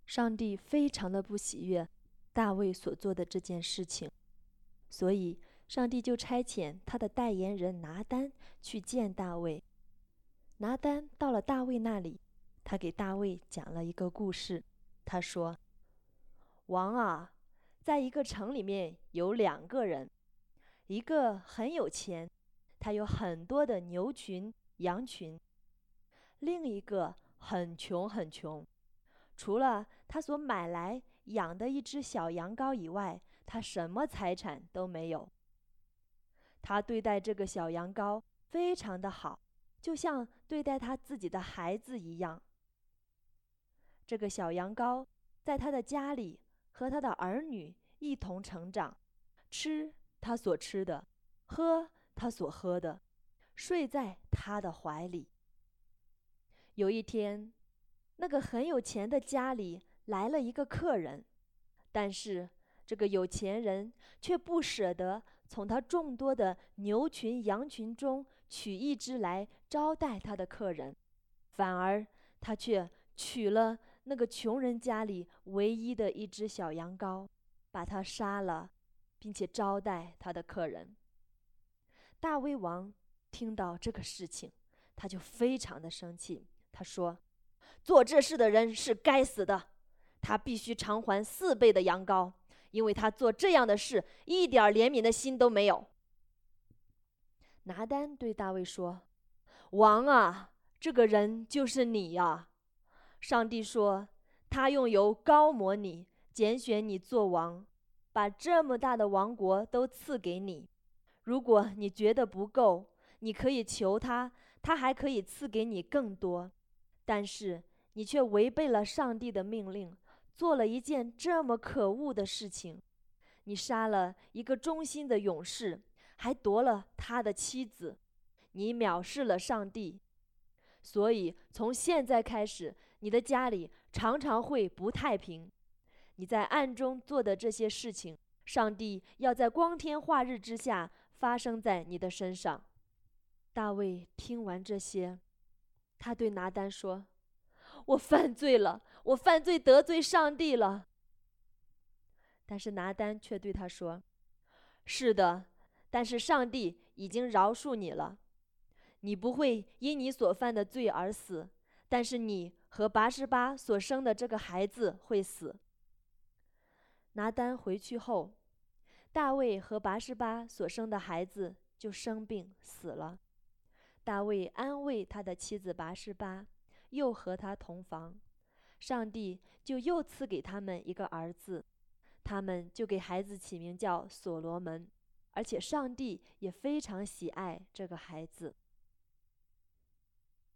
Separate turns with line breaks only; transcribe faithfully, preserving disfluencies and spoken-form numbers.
上帝非常的不喜悦大卫所做的这件事情，所以上帝就差遣他的代言人拿单去见大卫。拿单到了大卫那里，他给大卫讲了一个故事。他说：王啊，在一个城里面有两个人，一个很有钱，他有很多的牛群羊群；另一个很穷很穷，除了他所买来养的一只小羊羔以外，他什么财产都没有。他对待这个小羊羔非常的好，就像对待他自己的孩子一样。这个小羊羔在他的家里和他的儿女一同成长，吃他所吃的，喝他所喝的，睡在他的怀里。有一天，那个很有钱的家里来了一个客人，但是这个有钱人却不舍得从他众多的牛群羊群中取一只来招待他的客人，反而他却取了那个穷人家里唯一的一只小羊羔，把它杀了，并且招待他的客人。大卫王听到这个事情，他就非常的生气。他说：做这事的人是该死的，他必须偿还四倍的羊羔，因为他做这样的事一点怜悯的心都没有。拿单对大卫说：王啊，这个人就是你呀！上帝说他用油膏抹你，拣选你做王，把这么大的王国都赐给你。如果你觉得不够，你可以求他，他还可以赐给你更多。但是你却违背了上帝的命令，做了一件这么可恶的事情。你杀了一个忠心的勇士，还夺了他的妻子，你藐视了上帝。所以从现在开始，你的家里常常会不太平。你在暗中做的这些事情，上帝要在光天化日之下发生在你的身上。大卫听完这些，他对拿单说：我犯罪了，我犯罪得罪上帝了。但是拿单却对他说：是的，但是上帝已经饶恕你了，你不会因你所犯的罪而死，但是你和拔示巴所生的这个孩子会死。拿单回去后，大卫和拔示巴所生的孩子就生病死了。大卫安慰他的妻子拔示巴，又和他同房，上帝就又赐给他们一个儿子，他们就给孩子起名叫所罗门，而且上帝也非常喜爱这个孩子。